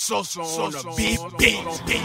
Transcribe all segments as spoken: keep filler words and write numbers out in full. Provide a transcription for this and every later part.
So so on the beat, beat, beat,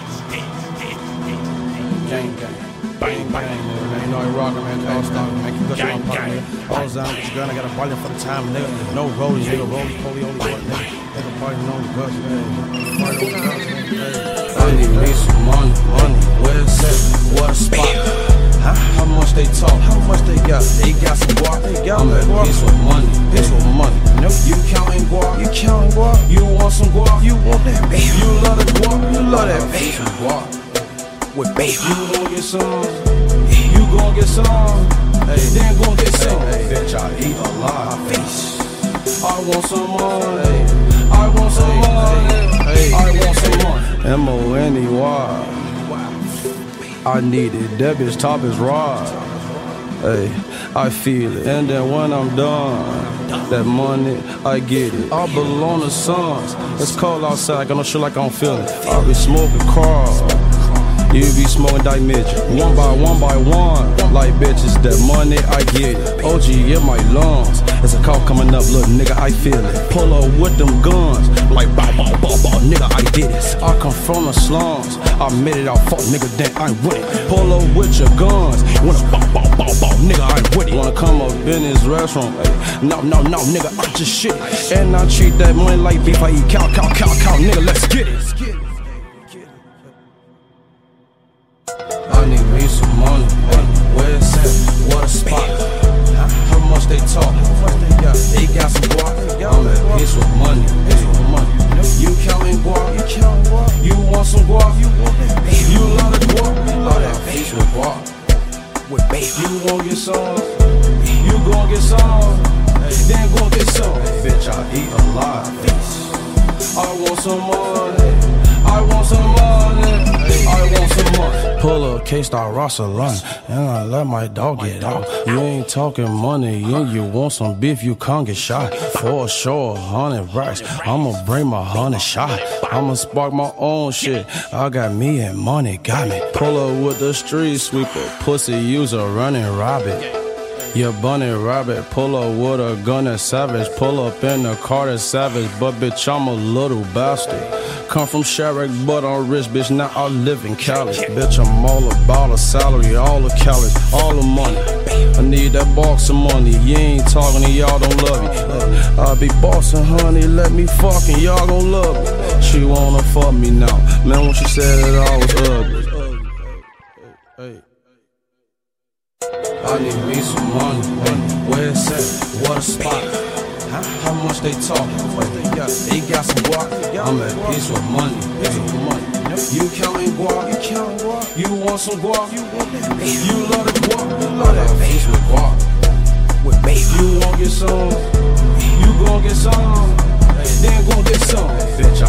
gang, gang, bang, bang, man. You know I rock, man. All star, man. Keep pushing on part, man. All the time, what you gun, I got a ballin' for the time, nigga. No rollies, nigga. Rollies, police, only one, nigga. Nigga party on the bus, man. Party on the bus, man. I need me some money, money. Where it's at? What a spot? Huh? How much they talk? How much they got? They got some guap. They got I'm at peace with money. Peace with money. Nope. You counting guap? You counting guap? You want some guap? You want that baby? You love the guap? You love that baby? Guap. With baby. You gon' get some. You gon' get some. Hey, then gon' get some. Hey, hey, bitch, I eat a lot of fish. I want some money. I want some money. Hey, I want some money. M O N E Y. I need it. That bitch top is raw. Hey, I feel it. And then when I'm done, that money, I get it. I belong to sons. It's cold outside, got no shit like I don't feel it. I be smoking cars. You be smoking die midget. One by one by one. Like bitches, that money, I get it. O G in my lungs. It's a call coming up, little nigga, I feel it. Pull up with them guns. Like bow, bow, bow, bow, nigga, I did it. I come from the slums. I made it out, fuck nigga, then I win it. Pull up with your guns. Wanna bow, bow, bow, bow, nigga, I with it. Wanna come up in this restaurant. Ay, no, no, no, nigga, I just shit it. And I treat that money like beef. I eat cow, cow, cow, cow, nigga, let's get it. I need me some money, money. Where it's at? What a spot? How much they talk? How much they got? They got some guap. I'm at peace with money, peace with money. You counting guap? You counting guap? You want some guap? You want that baby? You love the guap? You love that peace with guap. With baby, you gon' get some. You gon' get some. Then gon' get some. Bitch, I eat a lot of fish. I want some money. I want some money. I want some money. Pull up, K-Star, Rossalon, and I let my dog get out. You ain't talking money, and you want some beef, you can't get shot. For sure, hundred racks, I'ma bring my hundred shot. I'ma spark my own shit, I got me and money got me. Pull up with the street sweeper, pussy user, running rabbit. Yeah, bunny rabbit, pull up with a gun that's savage. Pull up in the car that's savage, but bitch, I'm a little bastard. Come from Sharrock, but I'm rich, bitch, now I live in Cali. Bitch, I'm all about a salary, all the calories, all the money. I need that box of money, you ain't talking and y'all don't love you. I be bossing, honey, let me fuck and y'all gon' love me. She wanna fuck me now, man, when she said it, I was ugly. Hey. I need me some money, money. Where it's at? What a spot? Huh? How much they talk? How much they got? They got some guap. I'm at peace with money, peace with money. You counting guap? You counting guap? You want some guap? You want that baby? You love the guap? You love that peace with guap. With baby, you won't get some. You gon' get some. Then gon' get some. Bitch, I